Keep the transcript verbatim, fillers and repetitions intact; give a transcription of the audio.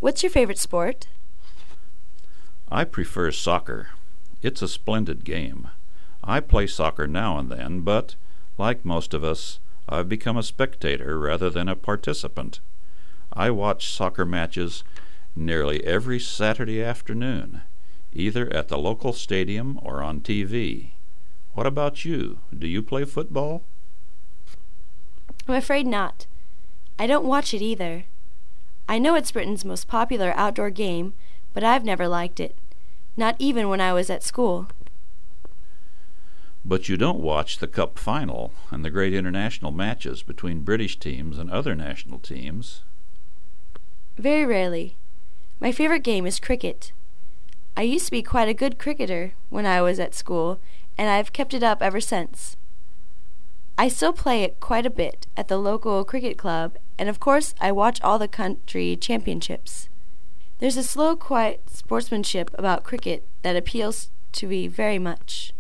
What's your favorite sport? I prefer soccer. It's a splendid game. I play soccer now and then, but, like most of us, I've become a spectator rather than a participant. I watch soccer matches nearly every Saturday afternoon, either at the local stadium or on T V. What about you? Do you play football? I'm afraid not. I don't watch it either. I know it's Britain's most popular outdoor game, but I've never liked it, not even when I was at school. But you don't watch the Cup final and the great international matches between British teams and other national teams. Very rarely. My favorite game is cricket. I used to be quite a good cricketer when I was at school, and I've kept it up ever since. I still play it quite a bit at the local cricket club, and of course I watch all the country championships. There's a slow, quiet sportsmanship about cricket that appeals to me very much.